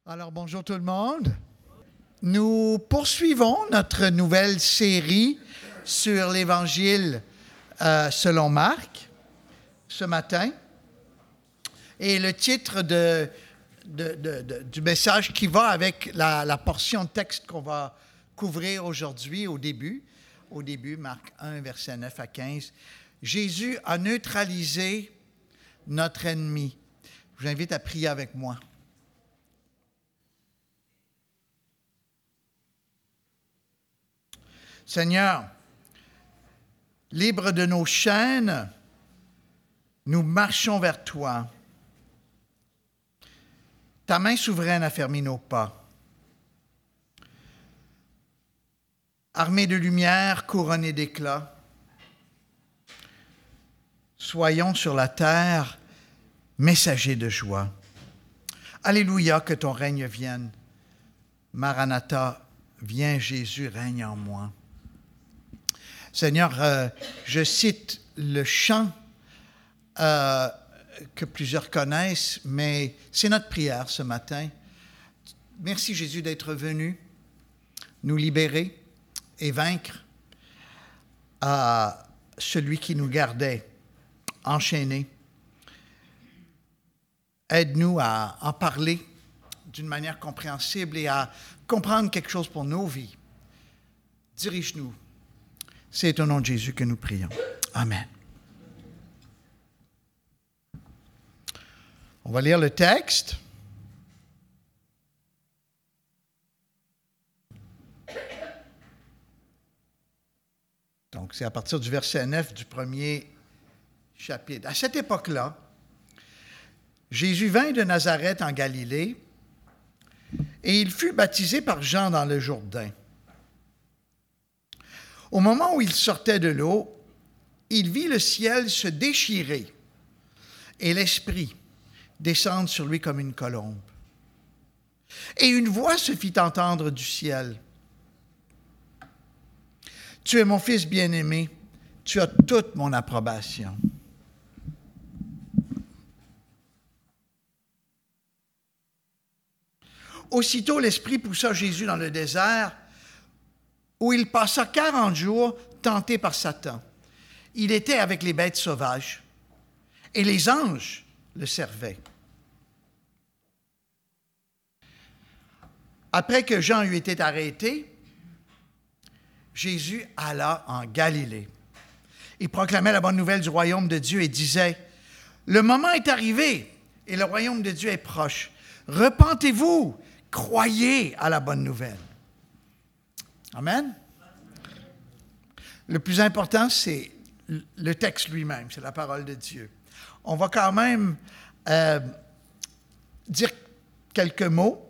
Alors, bonjour tout le monde. Nous poursuivons notre nouvelle série sur l'Évangile selon Marc ce matin. Et le titre du message qui va avec la portion de texte qu'on va couvrir aujourd'hui au début, Marc 1, versets 9 à 15. Jésus a neutralisé notre ennemi. Je vous invite à prier avec moi. Seigneur, libre de nos chaînes, nous marchons vers toi. Ta main souveraine a fermé nos pas. Armés de lumière, couronnés d'éclat, soyons sur la terre messagers de joie. Alléluia, que ton règne vienne. Maranatha, viens Jésus, règne en moi. Seigneur, je cite le chant que plusieurs connaissent, mais c'est notre prière ce matin. Merci Jésus d'être venu nous libérer et vaincre celui qui nous gardait enchaînés. Aide-nous à en parler d'une manière compréhensible et à comprendre quelque chose pour nos vies. Dirige-nous. C'est au nom de Jésus que nous prions. Amen. On va lire le texte. Donc, c'est à partir du verset 9 du premier chapitre. À cette époque-là, Jésus vint de Nazareth en Galilée et il fut baptisé par Jean dans le Jourdain. Au moment où il sortait de l'eau, il vit le ciel se déchirer et l'Esprit descendre sur lui comme une colombe. Et une voix se fit entendre du ciel. « Tu es mon Fils bien-aimé, tu as toute mon approbation. » Aussitôt, l'Esprit poussa Jésus dans le désert, où il passa 40 jours tenté par Satan. Il était avec les bêtes sauvages, et les anges le servaient. Après que Jean eut été arrêté, Jésus alla en Galilée. Il proclamait la bonne nouvelle du royaume de Dieu et disait, « Le moment est arrivé et le royaume de Dieu est proche. Repentez-vous, croyez à la bonne nouvelle. » Amen. Le plus important, c'est le texte lui-même, c'est la parole de Dieu. On va quand même dire quelques mots.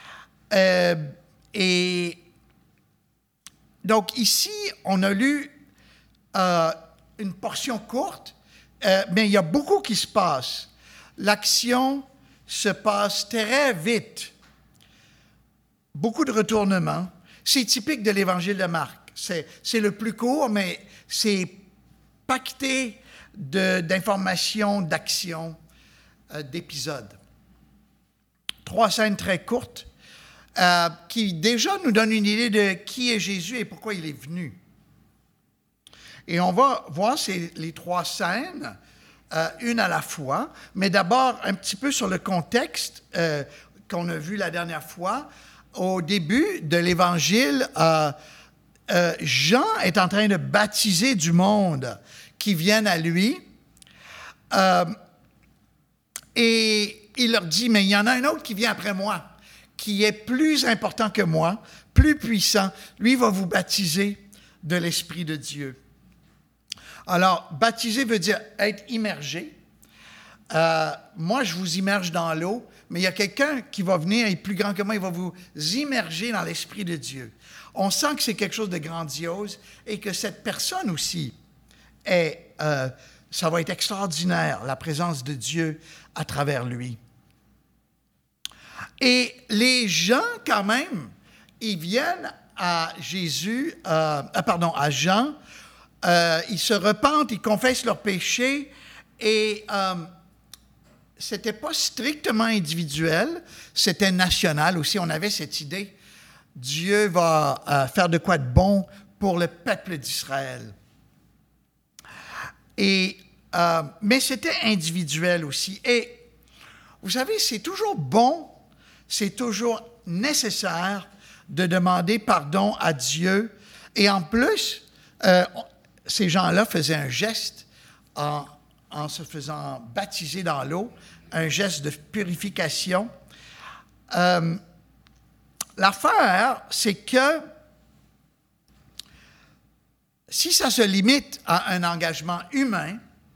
Et donc ici, on a lu une portion courte, mais il y a beaucoup qui se passe. L'action se passe très vite. Beaucoup de retournements. C'est typique de l'Évangile de Marc. C'est le plus court, mais c'est paqueté d'informations, d'actions, d'épisodes. 3 scènes très courtes qui déjà nous donnent une idée de qui est Jésus et pourquoi il est venu. Et on va voir les 3 scènes, une à la fois, mais d'abord un petit peu sur le contexte qu'on a vu la dernière fois. Au début de l'Évangile, Jean est en train de baptiser du monde qui viennent à lui. Et il leur dit, mais il y en a un autre qui vient après moi, qui est plus important que moi, plus puissant. Lui va vous baptiser de l'Esprit de Dieu. Alors, baptiser veut dire être immergé. Moi, je vous immerge dans l'eau, mais il y a quelqu'un qui va venir, il est plus grand que moi, il va vous immerger dans l'Esprit de Dieu. On sent que c'est quelque chose de grandiose et que cette personne aussi, ça va être extraordinaire, la présence de Dieu à travers lui. Et les gens, quand même, ils viennent à à Jean, ils se repentent, ils confessent leurs péchés et c'était pas strictement individuel, c'était national aussi. On avait cette idée, Dieu va faire de quoi de bon pour le peuple d'Israël. Mais c'était individuel aussi. Et vous savez, c'est toujours bon, c'est toujours nécessaire de demander pardon à Dieu. Et en plus, ces gens-là faisaient un geste en se faisant baptiser dans l'eau, un geste de purification. L'affaire, c'est que si ça se limite à un engagement humain,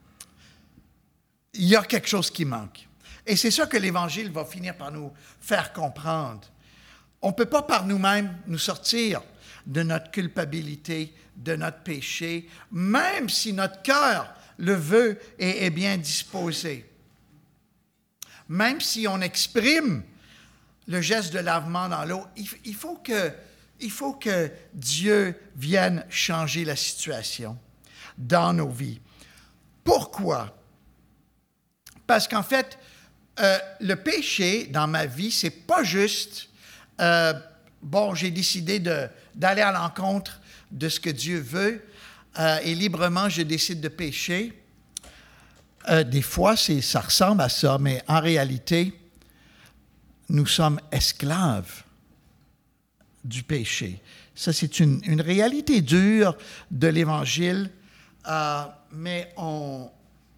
il y a quelque chose qui manque. Et c'est ça que l'Évangile va finir par nous faire comprendre. On ne peut pas par nous-mêmes nous sortir de notre culpabilité, de notre péché, même si notre cœur le veut et est bien disposé. Même si on exprime le geste de lavement dans l'eau, il faut que Dieu vienne changer la situation dans nos vies. Pourquoi? Parce qu'en fait, le péché dans ma vie, c'est pas juste, j'ai décidé d'aller à l'encontre de ce que Dieu veut et librement, je décide de pécher. Des fois, ça ressemble à ça, mais en réalité, nous sommes esclaves du péché. Ça, c'est une réalité dure de l'Évangile, mais on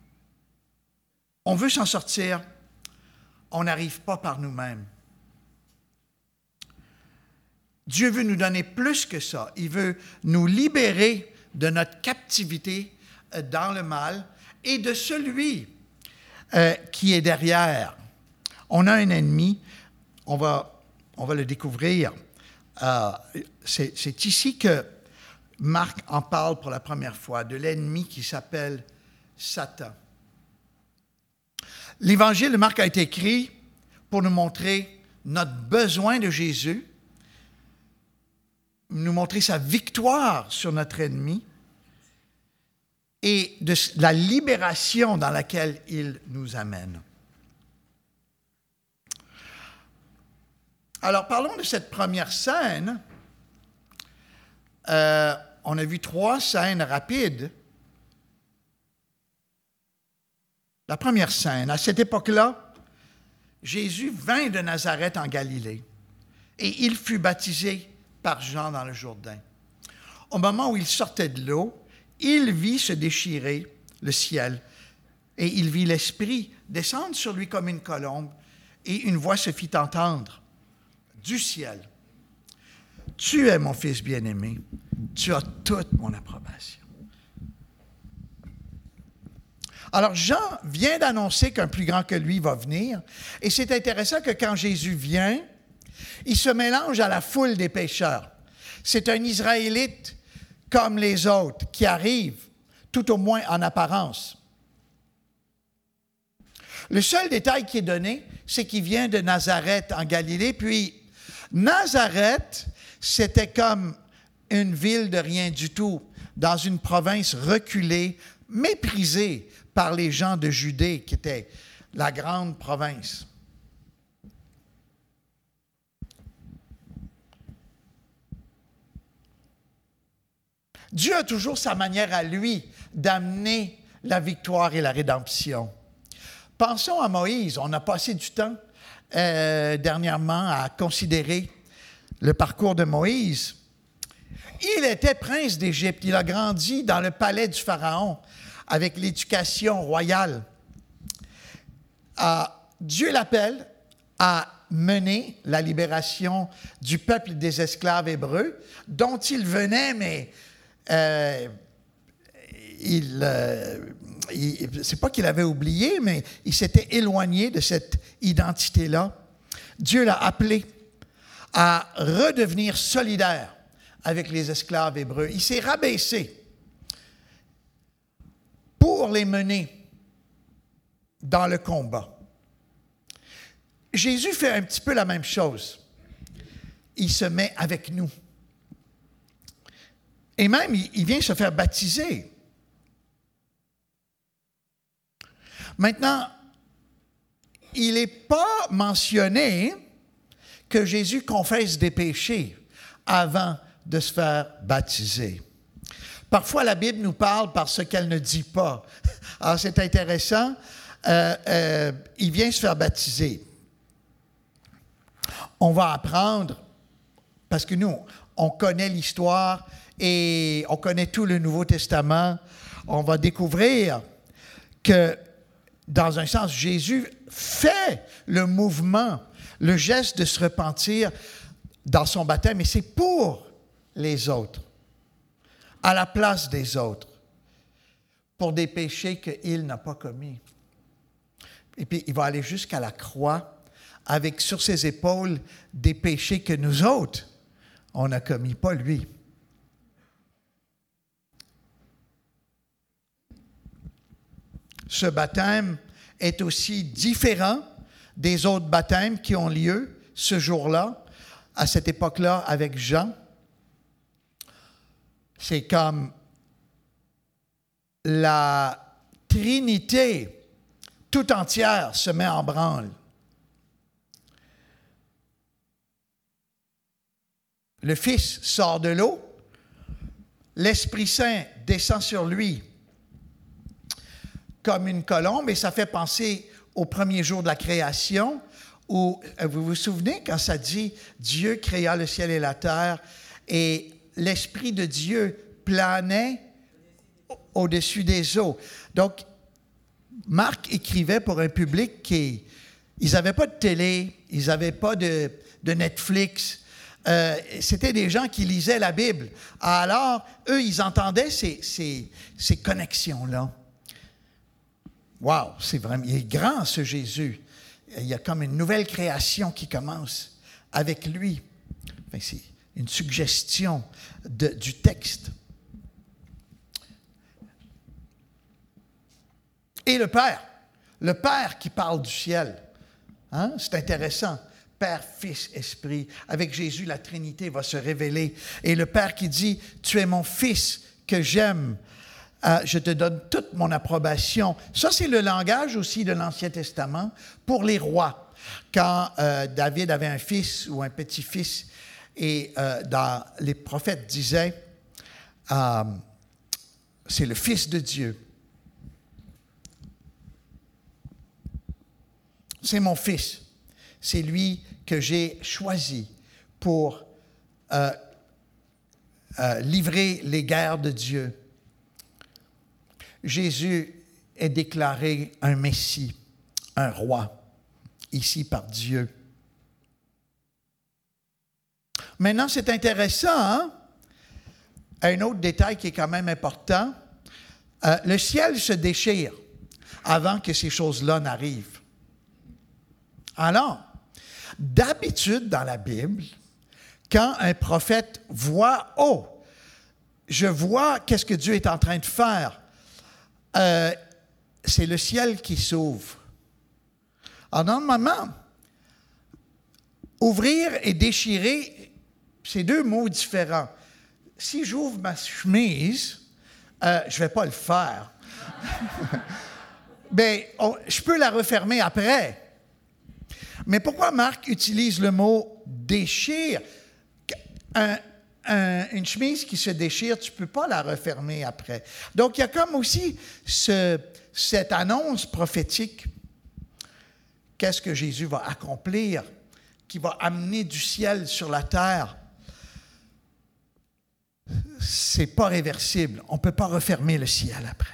veut s'en sortir. On n'arrive pas par nous-mêmes. Dieu veut nous donner plus que ça. Il veut nous libérer de notre captivité dans le mal et de celui qui est derrière. On a un ennemi, on va le découvrir. C'est ici que Marc en parle pour la première fois, de l'ennemi qui s'appelle Satan. L'Évangile de Marc a été écrit pour nous montrer notre besoin de Jésus, nous montrer sa victoire sur notre ennemi et de la libération dans laquelle il nous amène. Alors, parlons de cette première scène. On a vu 3 scènes rapides. La première scène, à cette époque-là, Jésus vint de Nazareth en Galilée et il fut baptisé par Jean dans le Jourdain. Au moment où il sortait de l'eau, il vit se déchirer le ciel et il vit l'Esprit descendre sur lui comme une colombe et une voix se fit entendre du ciel. « Tu es mon Fils bien-aimé, tu as toute mon approbation. » Alors, Jean vient d'annoncer qu'un plus grand que lui va venir, et c'est intéressant que quand Jésus vient, il se mélange à la foule des pécheurs. C'est un Israélite comme les autres qui arrive, tout au moins en apparence. Le seul détail qui est donné, c'est qu'il vient de Nazareth en Galilée, puis Nazareth, c'était comme une ville de rien du tout, dans une province reculée, méprisée par les gens de Judée, qui était la grande province. Dieu a toujours sa manière à lui d'amener la victoire et la rédemption. Pensons à Moïse. On a passé du temps dernièrement à considérer le parcours de Moïse. Il était prince d'Égypte. Il a grandi dans le palais du Pharaon avec l'éducation royale. Dieu l'appelle à mener la libération du peuple des esclaves hébreux, dont il venait, mais c'est pas qu'il avait oublié, mais il s'était éloigné de cette identité-là. Dieu l'a appelé à redevenir solidaire avec les esclaves hébreux. Il s'est rabaissé pour les mener dans le combat. Jésus fait un petit peu la même chose. Il se met avec nous. Et même, il vient se faire baptiser. Maintenant, il n'est pas mentionné que Jésus confesse des péchés avant de se faire baptiser. Parfois, la Bible nous parle par ce qu'elle ne dit pas. Alors, c'est intéressant. Il vient se faire baptiser. On va apprendre, parce que nous, on connaît l'histoire et on connaît tout le Nouveau Testament. On va découvrir que, dans un sens, Jésus fait le mouvement, le geste de se repentir dans son baptême, et c'est pour les autres, à la place des autres, pour des péchés qu'il n'a pas commis. Et puis, il va aller jusqu'à la croix avec sur ses épaules des péchés que nous autres, on n'a commis, pas lui. Ce baptême est aussi différent des autres baptêmes qui ont lieu ce jour-là, à cette époque-là, avec Jean. C'est comme la Trinité tout entière se met en branle. Le Fils sort de l'eau, l'Esprit Saint descend sur lui comme une colombe, et ça fait penser au premier jour de la création, où, vous vous souvenez, quand ça dit « Dieu créa le ciel et la terre », et l'Esprit de Dieu planait au-dessus des eaux. Donc, Marc écrivait pour un public qui... Ils n'avaient pas de télé, ils n'avaient pas de Netflix. C'était des gens qui lisaient la Bible. Alors, eux, ils entendaient ces connexions-là. Wow, c'est vraiment... Il est grand, ce Jésus. Il y a comme une nouvelle création qui commence avec lui. Enfin, c'est une suggestion du texte. Et le Père qui parle du ciel. Hein? C'est intéressant. Père, Fils, Esprit. Avec Jésus, la Trinité va se révéler. Et le Père qui dit, « Tu es mon Fils que j'aime. Je te donne toute mon approbation. » Ça, c'est le langage aussi de l'Ancien Testament pour les rois. Quand David avait un fils ou un petit-fils, et les prophètes disaient, c'est le Fils de Dieu. C'est mon Fils. C'est lui que j'ai choisi pour livrer les guerres de Dieu. Jésus est déclaré un Messie, un roi, ici par Dieu. Maintenant, c'est intéressant, hein? Un autre détail qui est quand même important, le ciel se déchire avant que ces choses-là n'arrivent. Alors, d'habitude dans la Bible, quand un prophète voit, « Oh, je vois qu'est-ce que Dieu est en train de faire », c'est le ciel qui s'ouvre. Alors, normalement, ouvrir et déchirer, c'est deux mots différents. Si j'ouvre ma chemise, je ne vais pas le faire. Mais je peux la refermer après. Mais pourquoi Marc utilise le mot « déchire » ? Une chemise qui se déchire, tu ne peux pas la refermer après. Donc, il y a comme aussi cette annonce prophétique. Qu'est-ce que Jésus va accomplir, qui va amener du ciel sur la terre? Ce n'est pas réversible. On ne peut pas refermer le ciel après.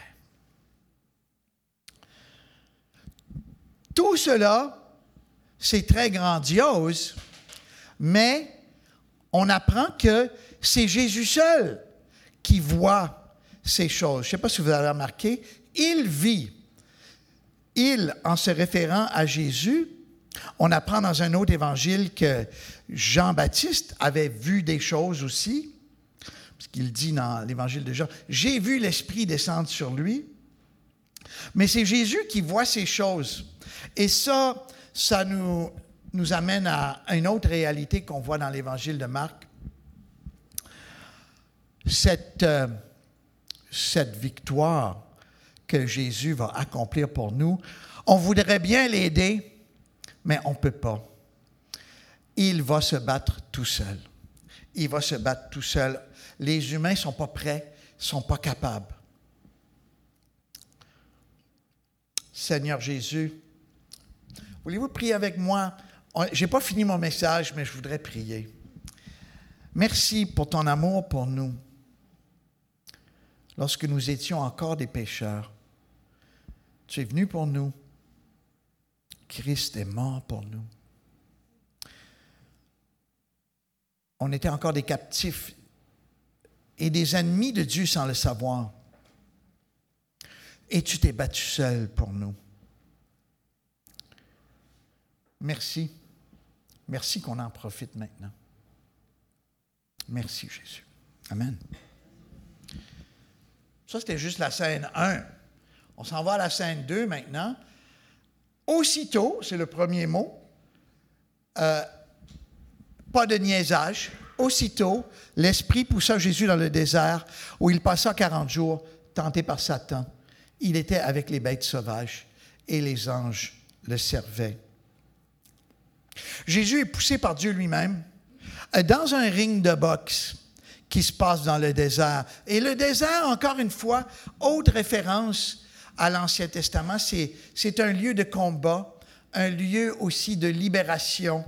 Tout cela, c'est très grandiose, mais on apprend que c'est Jésus seul qui voit ces choses. Je ne sais pas si vous avez remarqué, il vit. Il, en se référant à Jésus, on apprend dans un autre évangile que Jean-Baptiste avait vu des choses aussi, parce qu'il dit dans l'évangile de Jean, « J'ai vu l'Esprit descendre sur lui ». Mais c'est Jésus qui voit ces choses. Et ça nous amène à une autre réalité qu'on voit dans l'évangile de Marc. Cette victoire que Jésus va accomplir pour nous, on voudrait bien l'aider, mais on ne peut pas. Il va se battre tout seul. Il va se battre tout seul. Les humains ne sont pas prêts, ne sont pas capables. Seigneur Jésus, voulez-vous prier avec moi? Je n'ai pas fini mon message, mais je voudrais prier. Merci pour ton amour pour nous. Lorsque nous étions encore des pécheurs, tu es venu pour nous. Christ est mort pour nous. On était encore des captifs et des ennemis de Dieu sans le savoir. Et tu t'es battu seul pour nous. Merci. Merci qu'on en profite maintenant. Merci Jésus. Amen. Ça, c'était juste la scène 1. On s'en va à la scène 2 maintenant. Aussitôt, c'est le premier mot, pas de niaisage. Aussitôt, l'Esprit poussa Jésus dans le désert où il passa 40 jours tenté par Satan. Il était avec les bêtes sauvages et les anges le servaient. Jésus est poussé par Dieu lui-même dans un ring de boxe qui se passe dans le désert. Et le désert, encore une fois, autre référence à l'Ancien Testament, c'est un lieu de combat, un lieu aussi de libération.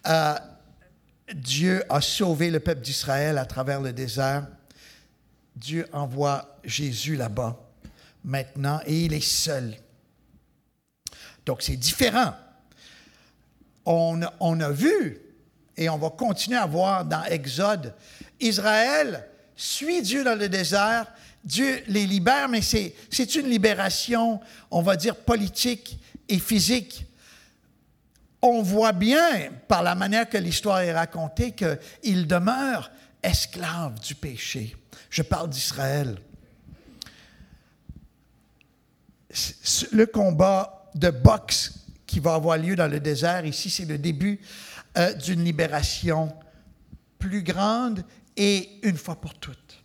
Dieu a sauvé le peuple d'Israël à travers le désert. Dieu envoie Jésus là-bas maintenant et il est seul. Donc c'est différent. On a vu et on va continuer à voir dans Exode, Israël suit Dieu dans le désert, Dieu les libère, mais c'est une libération, on va dire, politique et physique. On voit bien, par la manière que l'histoire est racontée, qu'ils demeurent esclaves du péché. Je parle d'Israël. Le combat de boxe qui va avoir lieu dans le désert, ici, c'est le début d'une libération plus grande et une fois pour toutes.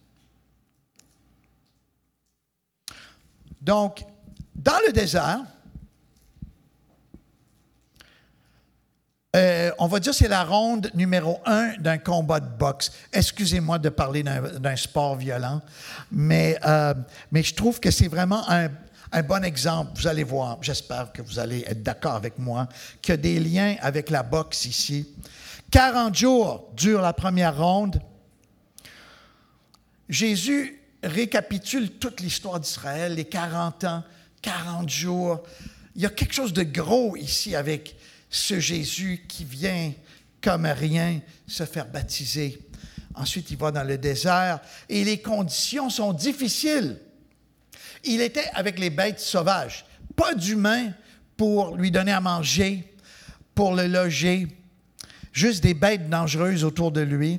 Donc, dans le désert, on va dire que c'est la ronde numéro 1 d'un combat de boxe. Excusez-moi de parler d'un sport violent, mais je trouve que c'est vraiment un bon exemple. Vous allez voir, j'espère que vous allez être d'accord avec moi, qu'il y a des liens avec la boxe ici. 40 jours dure la première ronde. Jésus récapitule toute l'histoire d'Israël, les 40 ans, 40 jours. Il y a quelque chose de gros ici avec ce Jésus qui vient comme rien se faire baptiser. Ensuite, il va dans le désert et les conditions sont difficiles. Il était avec les bêtes sauvages, pas d'humains pour lui donner à manger, pour le loger, juste des bêtes dangereuses autour de lui.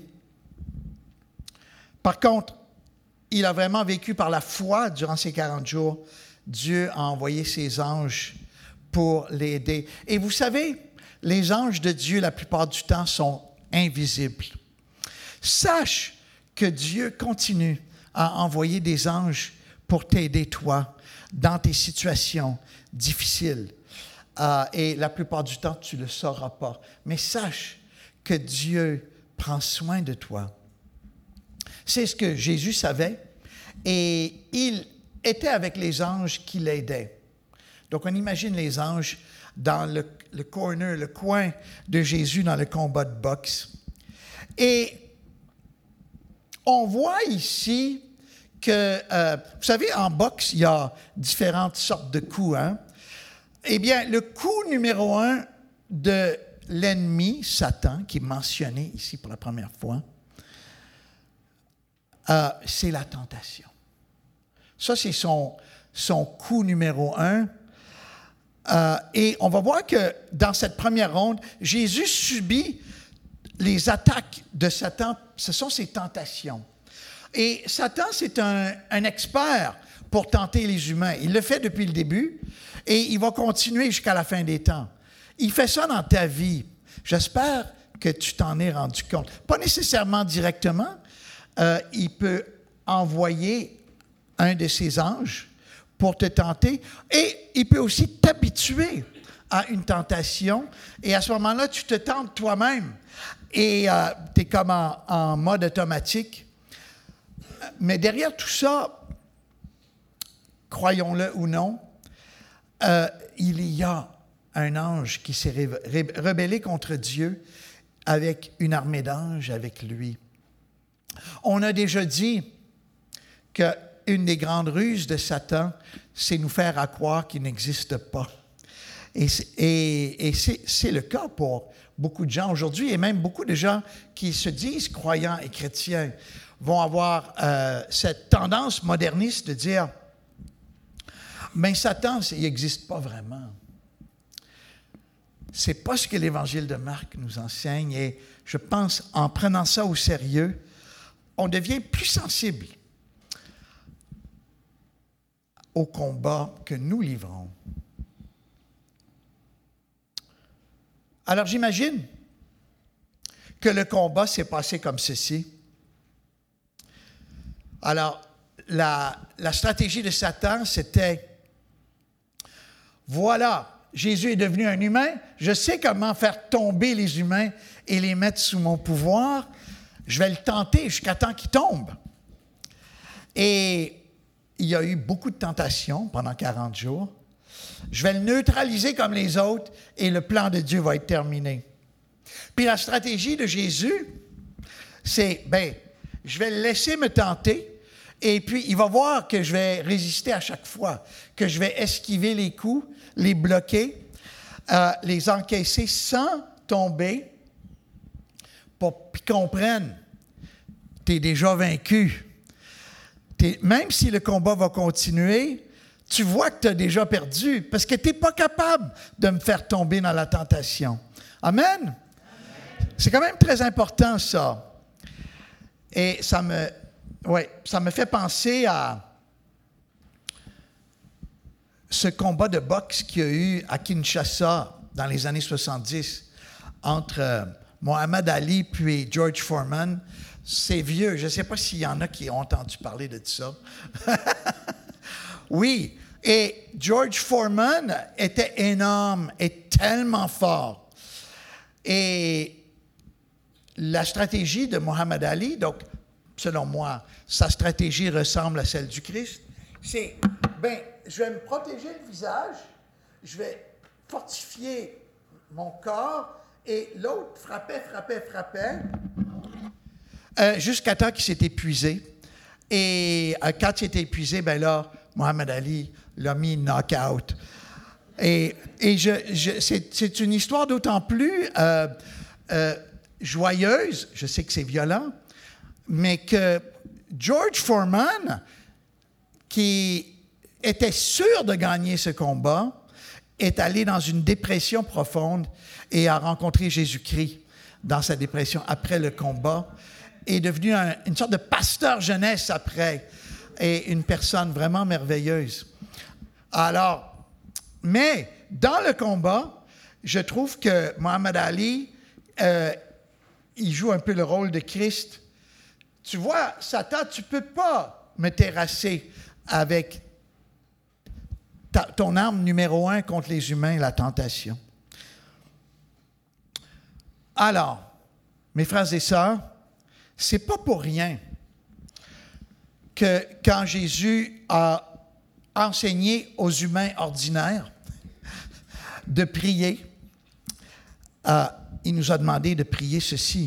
Par contre, il a vraiment vécu par la foi durant ces 40 jours. Dieu a envoyé ses anges pour l'aider. Et vous savez, les anges de Dieu, la plupart du temps, sont invisibles. Sache que Dieu continue à envoyer des anges pour t'aider, toi, dans tes situations difficiles. Et la plupart du temps, tu ne le sauras pas. Mais sache que Dieu prend soin de toi. C'est ce que Jésus savait. Et il était avec les anges qui l'aidaient. Donc, on imagine les anges dans le corner, le coin de Jésus dans le combat de boxe. Et on voit ici que, vous savez, en boxe, il y a différentes sortes de coups. Hein? Eh bien, le coup numéro 1 de l'ennemi, Satan, qui est mentionné ici pour la première fois, c'est la tentation. Ça, c'est son coup numéro 1. Et on va voir que dans cette première ronde, Jésus subit les attaques de Satan. Ce sont ses tentations. Et Satan, c'est un expert pour tenter les humains. Il le fait depuis le début et il va continuer jusqu'à la fin des temps. Il fait ça dans ta vie. J'espère que tu t'en es rendu compte. Pas nécessairement directement. Il peut envoyer un de ses anges pour te tenter et il peut aussi t'habituer à une tentation et à ce moment-là, tu te tentes toi-même et tu es comme en mode automatique. Mais derrière tout ça, croyons-le ou non, il y a un ange qui s'est rebellé contre Dieu avec une armée d'anges avec lui. On a déjà dit qu'une des grandes ruses de Satan, c'est nous faire croire qu'il n'existe pas. Et c'est le cas pour beaucoup de gens aujourd'hui, et même beaucoup de gens qui se disent croyants et chrétiens vont avoir cette tendance moderniste de dire « Mais Satan, il n'existe pas vraiment. » Ce n'est pas ce que l'Évangile de Marc nous enseigne, et je pense, en prenant ça au sérieux, on devient plus sensible au combat que nous livrons. Alors j'imagine que le combat s'est passé comme ceci. Alors, la stratégie de Satan, c'était, voilà, Jésus est devenu un humain, je sais comment faire tomber les humains et les mettre sous mon pouvoir, je vais le tenter jusqu'à temps qu'il tombe. Et il y a eu beaucoup de tentations pendant 40 jours. Je vais le neutraliser comme les autres et le plan de Dieu va être terminé. Puis la stratégie de Jésus, c'est, je vais le laisser me tenter et puis il va voir que je vais résister à chaque fois, que je vais esquiver les coups, les bloquer, les encaisser sans tomber pour qu'ils comprennent, tu es déjà vaincu. Même si le combat va continuer, tu vois que tu as déjà perdu parce que tu n'es pas capable de me faire tomber dans la tentation. Amen? Amen. C'est quand même très important, ça. Et ça me fait penser à ce combat de boxe qu'il y a eu à Kinshasa dans les années 70 entre Muhammad Ali puis George Foreman. C'est vieux. Je ne sais pas s'il y en a qui ont entendu parler de ça. Oui. Et George Foreman était énorme et tellement fort. Et la stratégie de Muhammad Ali, donc, selon moi, sa stratégie ressemble à celle du Christ, c'est, je vais me protéger le visage, je vais fortifier mon corps, et l'autre frappait, jusqu'à temps qu'il s'est épuisé. Et quand il était épuisé, là, Muhammad Ali l'a mis knock-out. Et c'est une histoire d'autant plus joyeuse, je sais que c'est violent, mais que George Foreman, qui était sûr de gagner ce combat, est allé dans une dépression profonde et a rencontré Jésus-Christ dans sa dépression après le combat, est devenu une sorte de pasteur jeunesse après, et une personne vraiment merveilleuse. Alors, mais dans le combat, je trouve que Muhammad Ali, il joue un peu le rôle de Christ. Tu vois, Satan, tu ne peux pas me terrasser avec ton arme numéro 1 contre les humains, la tentation. Alors, mes frères et sœurs, c'est pas pour rien que quand Jésus a enseigné aux humains ordinaires de prier, il nous a demandé de prier ceci.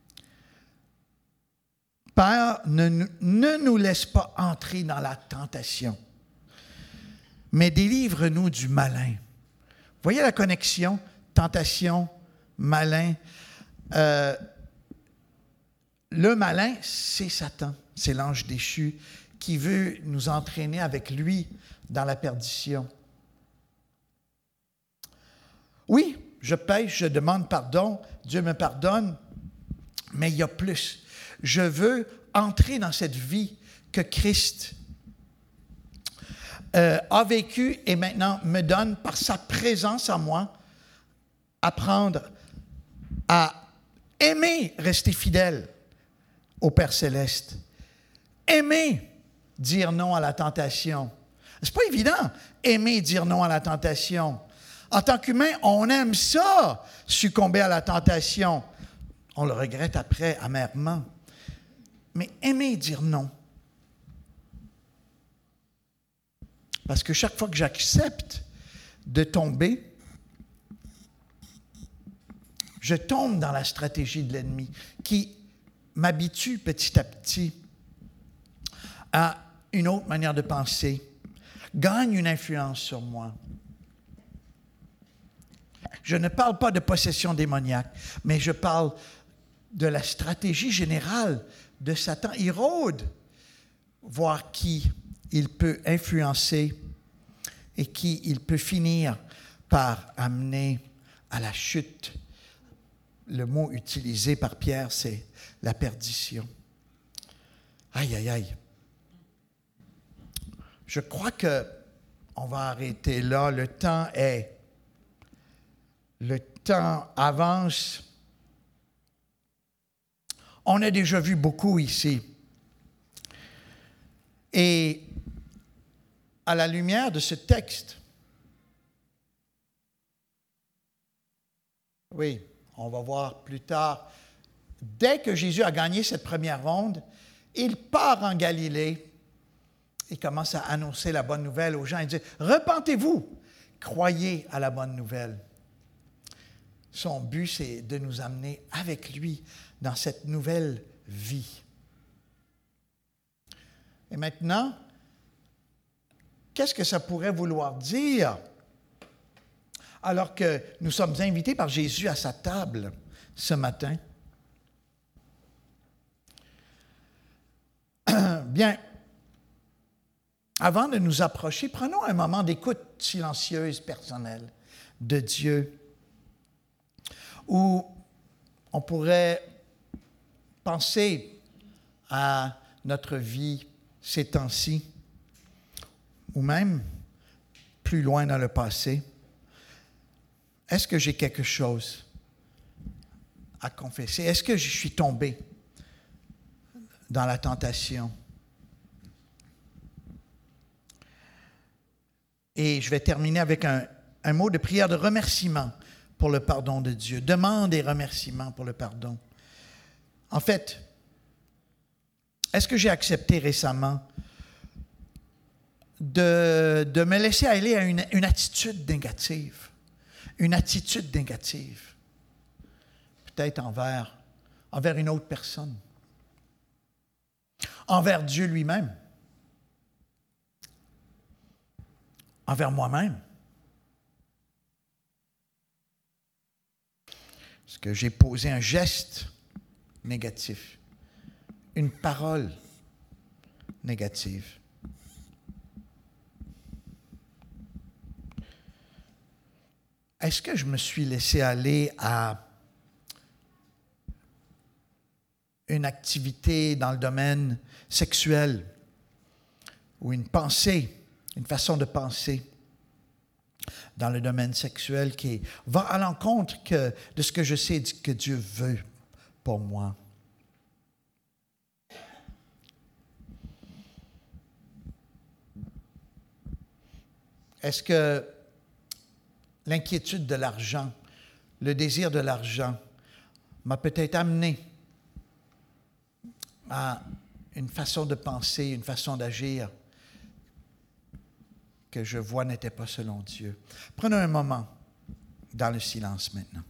Père, ne nous laisse pas entrer dans la tentation, mais délivre-nous du malin. Voyez la connexion, tentation, malin. Le malin, c'est Satan, c'est l'ange déchu qui veut nous entraîner avec lui dans la perdition. Oui, je pêche, je demande pardon, Dieu me pardonne, mais il y a plus. Je veux entrer dans cette vie que Christ a vécue et maintenant me donne par sa présence en moi, apprendre à aimer rester fidèle au Père Céleste. Aimer dire non à la tentation. C'est pas évident, aimer dire non à la tentation. En tant qu'humain, on aime ça, succomber à la tentation. On le regrette après, amèrement. Mais aimer dire non. Parce que chaque fois que j'accepte de tomber, je tombe dans la stratégie de l'ennemi qui m'habitue petit à petit à une autre manière de penser, gagne une influence sur moi. Je ne parle pas de possession démoniaque, mais je parle de la stratégie générale de Satan. Il rôde voir qui il peut influencer et qui il peut finir par amener à la chute. Le mot utilisé par Pierre, c'est la perdition. Aïe, aïe, aïe. Je crois qu'on va arrêter là. Le temps avance. On a déjà vu beaucoup ici. Et à la lumière de ce texte, oui, on va voir plus tard, dès que Jésus a gagné cette première ronde, il part en Galilée et commence à annoncer la bonne nouvelle aux gens. Il dit, repentez-vous, croyez à la bonne nouvelle. Son but, c'est de nous amener avec lui dans cette nouvelle vie. Et maintenant, qu'est-ce que ça pourrait vouloir dire alors que nous sommes invités par Jésus à sa table ce matin? Bien, avant de nous approcher, prenons un moment d'écoute silencieuse personnelle de Dieu, où on pourrait penser à notre vie ces temps-ci, ou même plus loin dans le passé. Est-ce que j'ai quelque chose à confesser? Est-ce que je suis tombé dans la tentation? Et je vais terminer avec un mot de prière de remerciement pour le pardon de Dieu. Demande et remerciement pour le pardon. En fait, est-ce que j'ai accepté récemment de me laisser aller à une attitude négative? Une attitude négative. Peut-être envers une autre personne. Envers Dieu lui-même. Envers moi-même. Est-ce que j'ai posé un geste négatif? Une parole négative? Est-ce que je me suis laissé aller à une activité dans le domaine sexuel ou une pensée, une façon de penser dans le domaine sexuel qui va à l'encontre de ce que je sais que Dieu veut pour moi? Est-ce que l'inquiétude de l'argent, le désir de l'argent m'a peut-être amené à une façon de penser, une façon d'agir que je vois n'était pas selon Dieu? Prenons un moment dans le silence maintenant.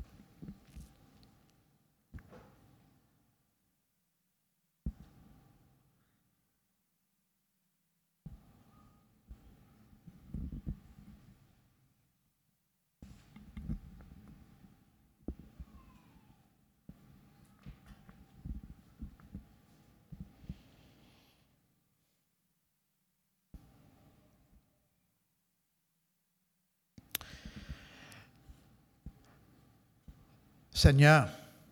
Seigneur,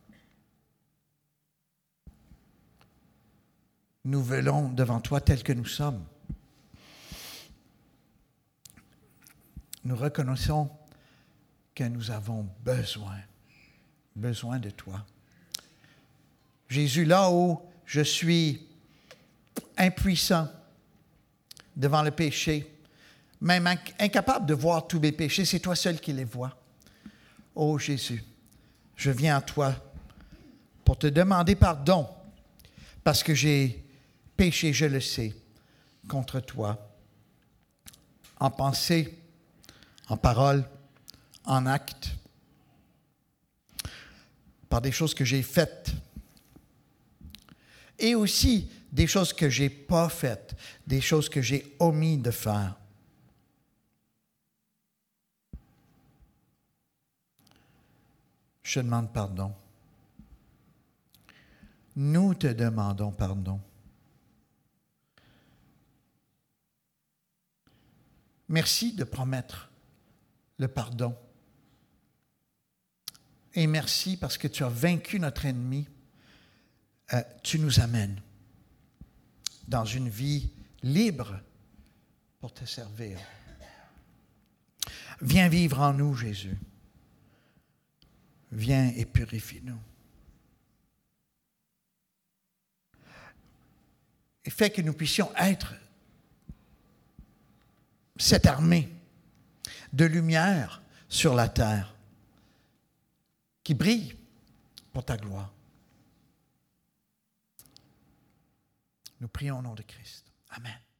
nous venons devant toi tels que nous sommes. Nous reconnaissons que nous avons besoin de toi. Jésus, là où je suis impuissant devant le péché, même incapable de voir tous mes péchés. C'est toi seul qui les vois. Ô Jésus, je viens à toi pour te demander pardon parce que j'ai péché, je le sais, contre toi, en pensée, en parole, en acte, par des choses que j'ai faites et aussi des choses que je n'ai pas faites, des choses que j'ai omis de faire. Je te demande pardon. Nous te demandons pardon. Merci de promettre le pardon. Et merci parce que tu as vaincu notre ennemi. Tu nous amènes dans une vie libre pour te servir. Viens vivre en nous, Jésus. Viens et purifie-nous. Et fais que nous puissions être cette armée de lumière sur la terre qui brille pour ta gloire. Nous prions au nom de Christ. Amen.